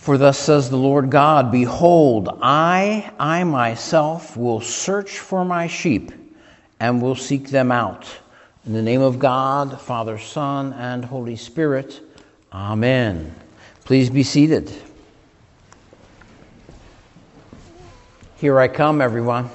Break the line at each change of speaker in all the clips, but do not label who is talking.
For thus says the Lord God, behold, I myself will search for my sheep and will seek them out. In the name of God, Father, Son, and Holy Spirit, Amen. Please be seated. Here I come, everyone.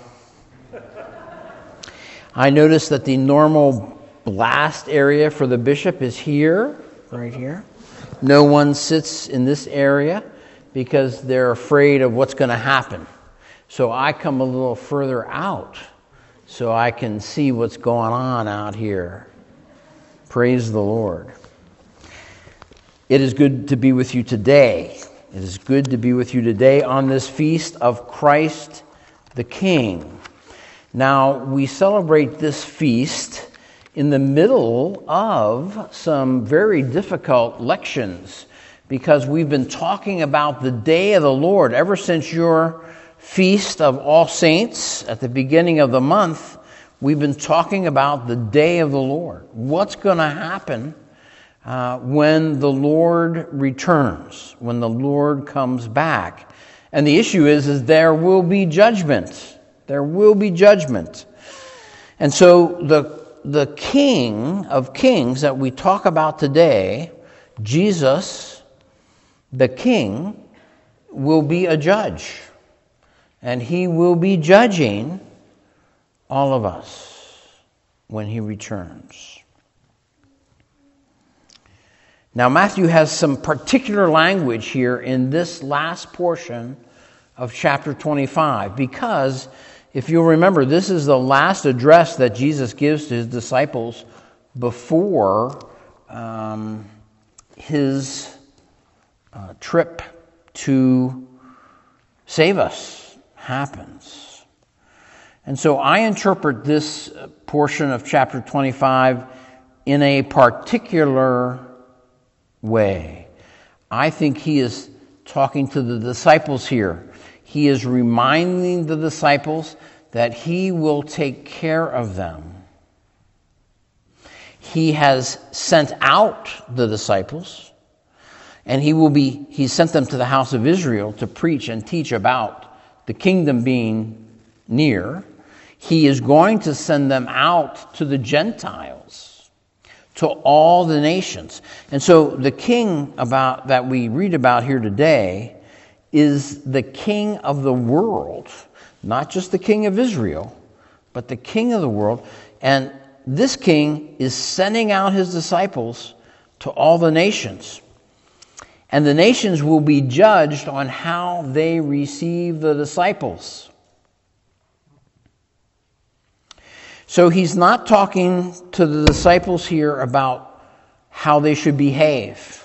I notice that the normal blast area for the bishop is here, right here. No one sits in this area because they're afraid of what's going to happen. So I come a little further out so I can see what's going on out here. Praise the Lord. It is good to be with you today. It is good to be with you today on this feast of Christ the King. Now, we celebrate this feast in the middle of some very difficult lections because we've been talking about the day of the Lord ever since your feast of All Saints at the beginning of the month. We've been talking about the day of the Lord. What's going to happen when the Lord returns, when the Lord comes back? And the issue is there will be judgment. There will be judgment. And so the King of Kings that we talk about today, Jesus, the King, will be a judge. And he will be judging all of us when he returns. Now, Matthew has some particular language here in this last portion of chapter 25 because, if you'll remember, this is the last address that Jesus gives to his disciples before his trip to save us happens. And so I interpret this portion of chapter 25 in a particular way. I think he is talking to the disciples here. He is reminding the disciples that he will take care of them. He has sent out the disciples, and he sent them to the house of Israel to preach and teach about the kingdom being near. He is going to send them out to the Gentiles, to all the nations. And so the king that we read about here today is the king of the world, not just the king of Israel, but the king of the world. And this king is sending out his disciples to all the nations. And the nations will be judged on how they receive the disciples. So he's not talking to the disciples here about how they should behave.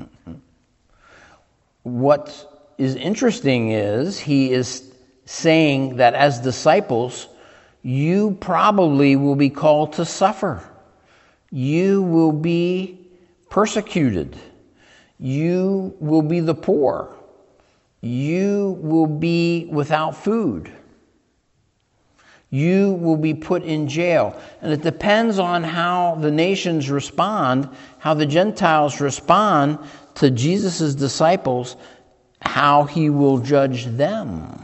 What is interesting is he is saying that as disciples, you probably will be called to suffer. You will be persecuted. You will be the poor. You will be without food. You will be put in jail. And it depends on how the nations respond, how the Gentiles respond to Jesus' disciples, how he will judge them.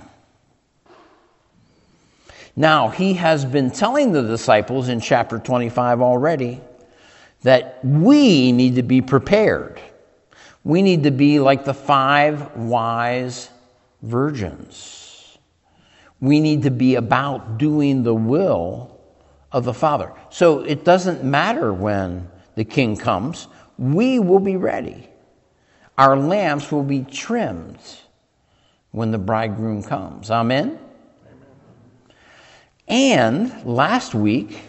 Now, he has been telling the disciples in chapter 25 already that we need to be prepared. We need to be like the 5 wise virgins. We need to be about doing the will of the Father. So it doesn't matter when the King comes. We will be ready. Our lamps will be trimmed when the bridegroom comes. Amen? And last week,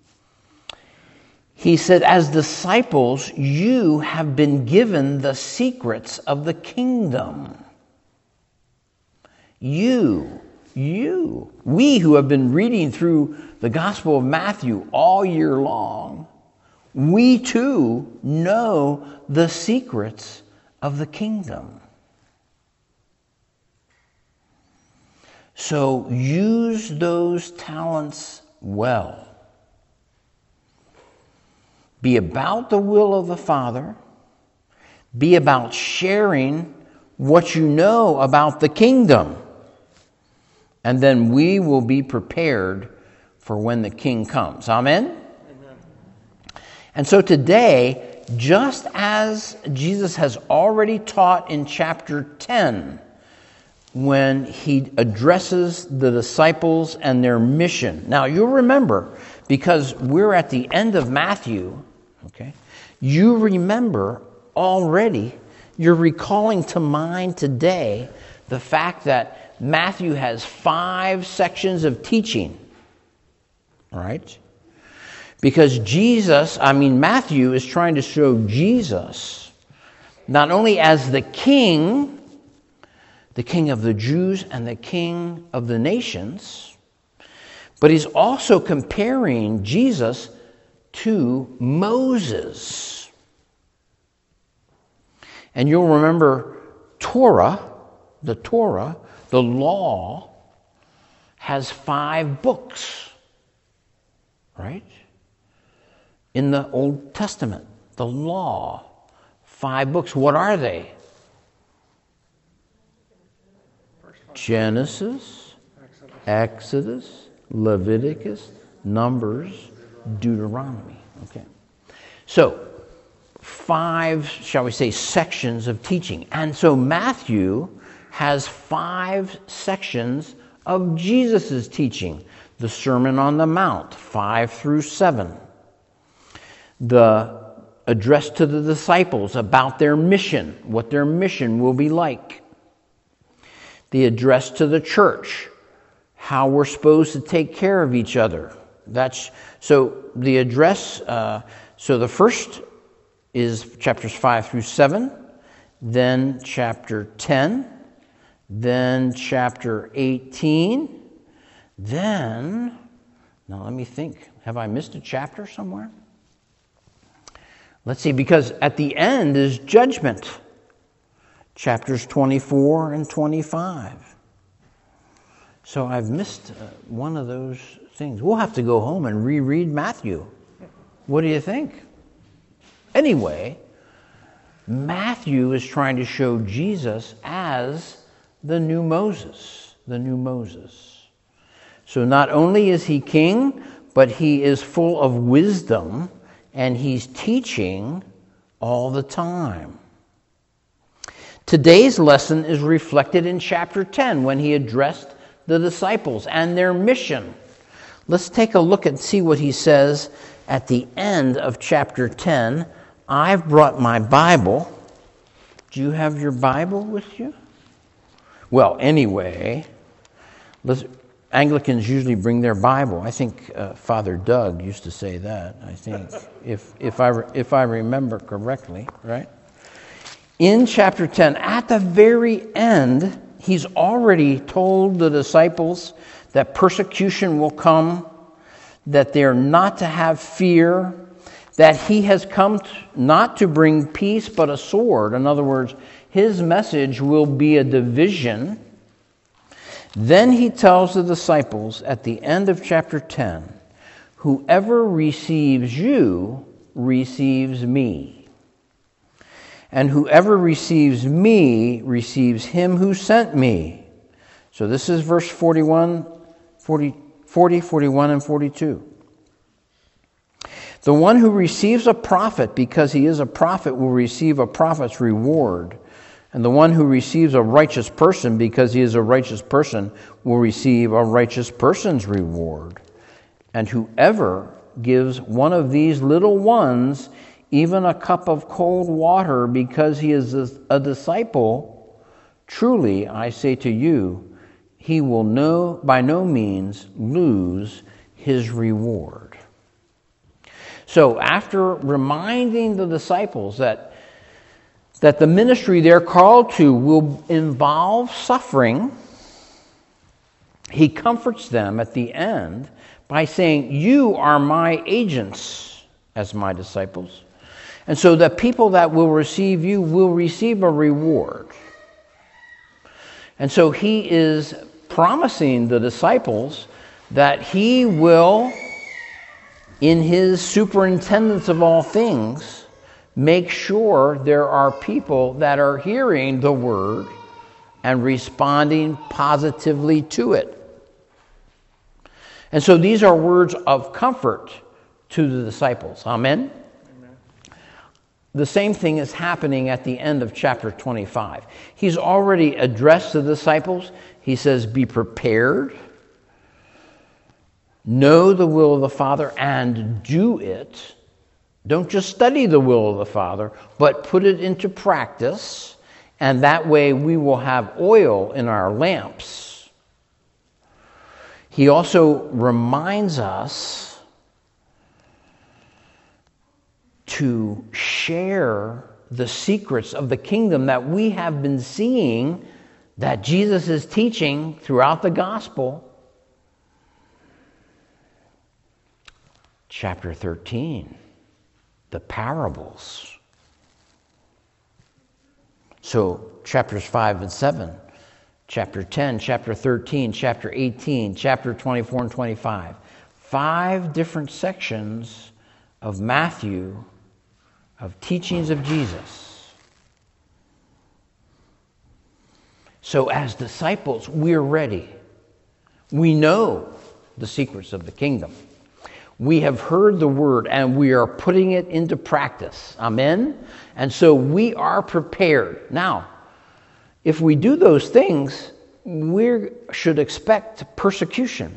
he said, as disciples, you have been given the secrets of the kingdom. We who have been reading through the Gospel of Matthew all year long, we too know the secrets of the kingdom. So use those talents well. Be about the will of the Father. Be about sharing what you know about the kingdom. And then we will be prepared for when the King comes. Amen? Amen. And so today, just as Jesus has already taught in chapter 10, when he addresses the disciples and their mission. Now, you'll remember, because we're at the end of Matthew, okay, you remember already, you're recalling to mind today the fact that Matthew has 5 sections of teaching, all right? Because Matthew is trying to show Jesus not only as the King of the Jews and the King of the nations, but he's also comparing Jesus to Moses. And you'll remember the law, has 5 books, right? In the Old Testament, the law, 5 books. What are they? Genesis, Exodus, Leviticus, Numbers, Deuteronomy. Okay. So, 5, shall we say, sections of teaching. And so Matthew has 5 sections of Jesus' teaching. The Sermon on the Mount, 5 through 7. The address to the disciples about their mission, what their mission will be like. The address to the church, how we're supposed to take care of each other. So the address, so the first is chapters 5 through 7, then chapter 10, then chapter 18, then, now let me think, have I missed a chapter somewhere? Let's see, because at the end is judgment. Chapters 24 and 25. So I've missed one of those things. We'll have to go home and reread Matthew. What do you think? Anyway, Matthew is trying to show Jesus as the new Moses. The new Moses. So not only is he king, but he is full of wisdom, and he's teaching all the time. Today's lesson is reflected in chapter 10 when he addressed the disciples and their mission. Let's take a look and see what he says at the end of chapter 10. I've brought my Bible. Do you have your Bible with you? Well, anyway, Anglicans usually bring their Bible. I think Father Doug used to say that, I think, if I remember correctly, right? In chapter 10, at the very end, he's already told the disciples that persecution will come, that they're not to have fear, that he has come not to bring peace but a sword. In other words, his message will be a division. Then he tells the disciples at the end of chapter 10, whoever receives you receives me. And whoever receives me receives him who sent me. So this is verse 40, 41, and 42. The one who receives a prophet because he is a prophet will receive a prophet's reward. And the one who receives a righteous person because he is a righteous person will receive a righteous person's reward. And whoever gives one of these little ones even a cup of cold water because he is a disciple, truly I say to you, he will by no means lose his reward. So after reminding the disciples that the ministry they're called to will involve suffering, he comforts them at the end by saying, you are my agents as my disciples. And so the people that will receive you will receive a reward. And so he is promising the disciples that he will, in his superintendence of all things, make sure there are people that are hearing the word and responding positively to it. And so these are words of comfort to the disciples. Amen? Amen. The same thing is happening at the end of chapter 25. He's already addressed the disciples. He says, be prepared, know the will of the Father, and do it. Don't just study the will of the Father, but put it into practice, and that way we will have oil in our lamps. He also reminds us to share the secrets of the kingdom that we have been seeing that Jesus is teaching throughout the gospel. Chapter 13, the parables. So chapters 5 and 7, chapter 10, chapter 13, chapter 18, chapter 24 and 25. 5 different sections of Matthew of teachings of Jesus. So as disciples, we're ready. We know the secrets of the kingdom. We have heard the word and we are putting it into practice. Amen? And so we are prepared. Now, if we do those things, we should expect persecution.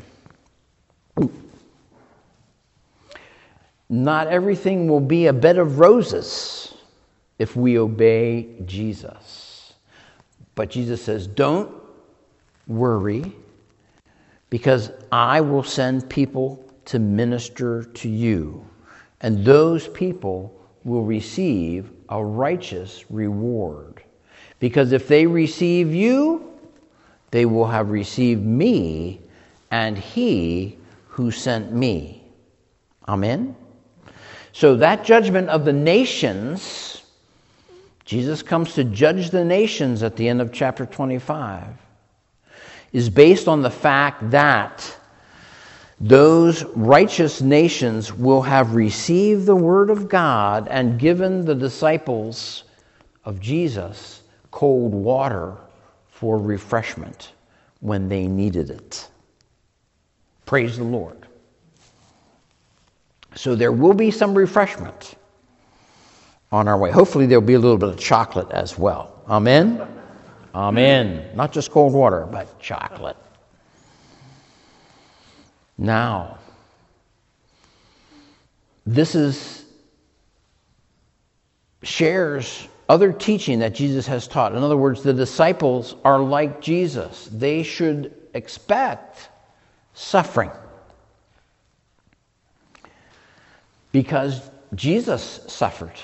Not everything will be a bed of roses if we obey Jesus. But Jesus says, don't worry, because I will send people to minister to you, and those people will receive a righteous reward. Because if they receive you, they will have received me and he who sent me. Amen? So that judgment of the nations, Jesus comes to judge the nations at the end of chapter 25, is based on the fact that those righteous nations will have received the word of God and given the disciples of Jesus cold water for refreshment when they needed it. Praise the Lord. So there will be some refreshment on our way. Hopefully there'll be a little bit of chocolate as well. Amen? Amen. Not just cold water, but chocolate. Now, this shares other teaching that Jesus has taught. In other words, the disciples are like Jesus. They should expect suffering, because Jesus suffered.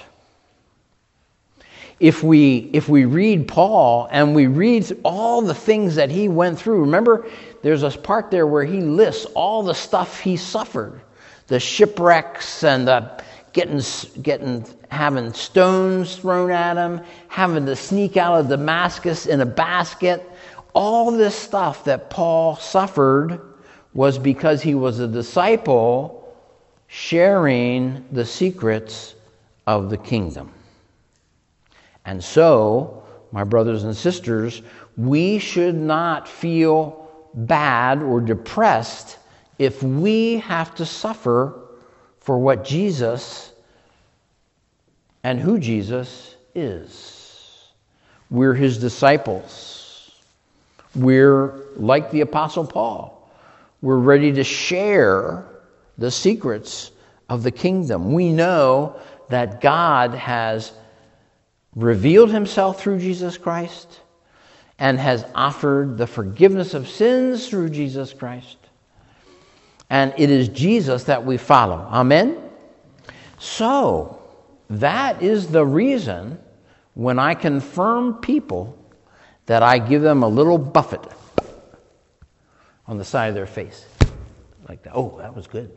If we read Paul and we read all the things that he went through, remember there's a part there where he lists all the stuff he suffered, the shipwrecks and the having stones thrown at him, having to sneak out of Damascus in a basket. All this stuff that Paul suffered was because he was a disciple sharing the secrets of the kingdom. And so, my brothers and sisters, we should not feel bad or depressed if we have to suffer for what Jesus and who Jesus is. We're his disciples. We're like the Apostle Paul. We're ready to share the secrets of the kingdom. We know that God has revealed himself through Jesus Christ and has offered the forgiveness of sins through Jesus Christ. And it is Jesus that we follow. Amen? So, that is the reason when I confirm people that I give them a little buffet on the side of their face. Like that. Oh, that was good.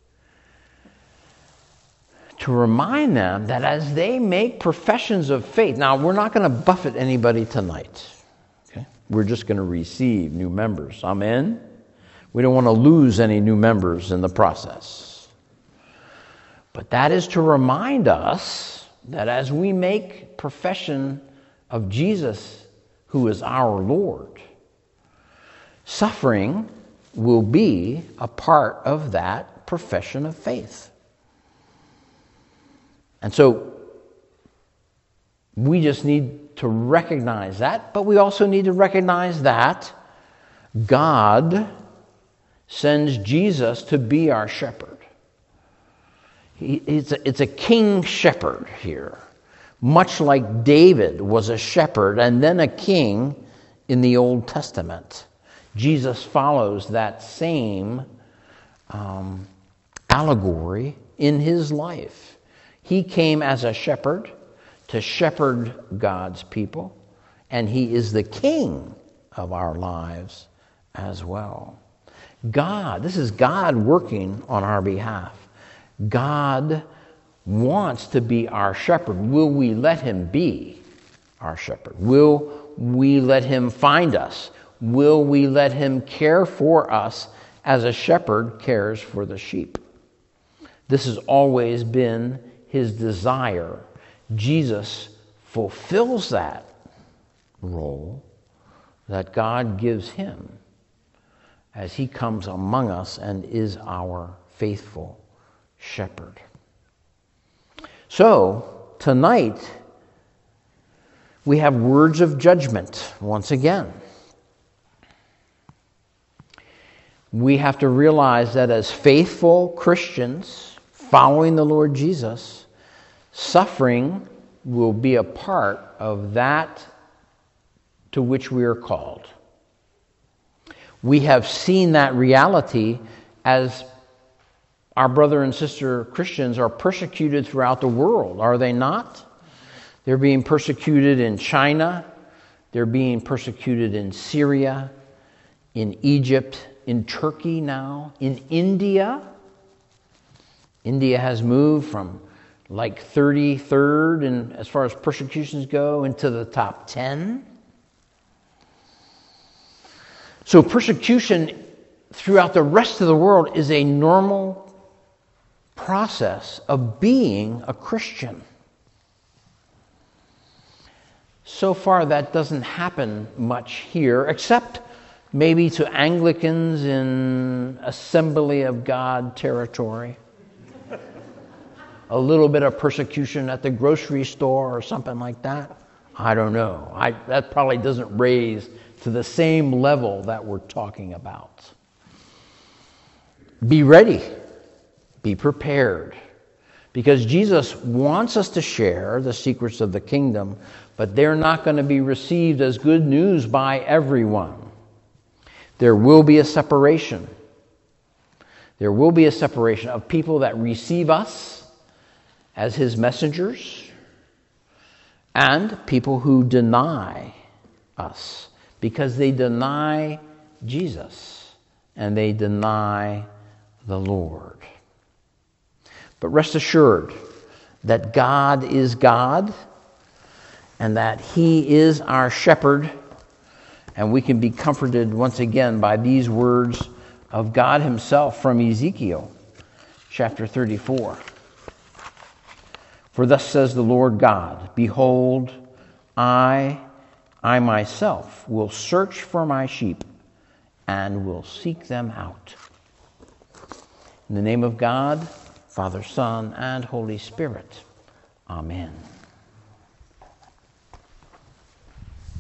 To remind them that as they make professions of faith, now we're not going to buffet anybody tonight. Okay? We're just going to receive new members. Amen? We don't want to lose any new members in the process. But that is to remind us that as we make profession of Jesus, who is our Lord, suffering will be a part of that profession of faith. And so we just need to recognize that, but we also need to recognize that God sends Jesus to be our shepherd. It's a king shepherd here, much like David was a shepherd and then a king in the Old Testament. Jesus follows that same allegory in his life. He came as a shepherd to shepherd God's people, and he is the king of our lives as well. This is God working on our behalf. God wants to be our shepherd. Will we let him be our shepherd? Will we let him find us? Will we let him care for us as a shepherd cares for the sheep? This has always been his desire. Jesus fulfills that role that God gives him as he comes among us and is our faithful shepherd. So, tonight, we have words of judgment once again. We have to realize that as faithful Christians following the Lord Jesus, suffering will be a part of that to which we are called. We have seen that reality as our brother and sister Christians are persecuted throughout the world, are they not? They're being persecuted in China. They're being persecuted in Syria, in Egypt, in Turkey now, in India. India has moved from like 33rd and as far as persecutions go into the top 10. So persecution throughout the rest of the world is a normal process of being a Christian. So far that doesn't happen much here, except maybe to Anglicans in Assembly of God territory. A little bit of persecution at the grocery store or something like that. I don't know. That probably doesn't raise to the same level that we're talking about. Be ready. Be prepared. Because Jesus wants us to share the secrets of the kingdom, but they're not going to be received as good news by everyone. There will be a separation. There will be a separation of people that receive us as his messengers and people who deny us because they deny Jesus and they deny the Lord. But rest assured that God is God and that he is our shepherd, and we can be comforted once again by these words of God himself from Ezekiel chapter 34. For thus says the Lord God, behold, I myself will search for my sheep and will seek them out. In the name of God, Father, Son, and Holy Spirit. Amen.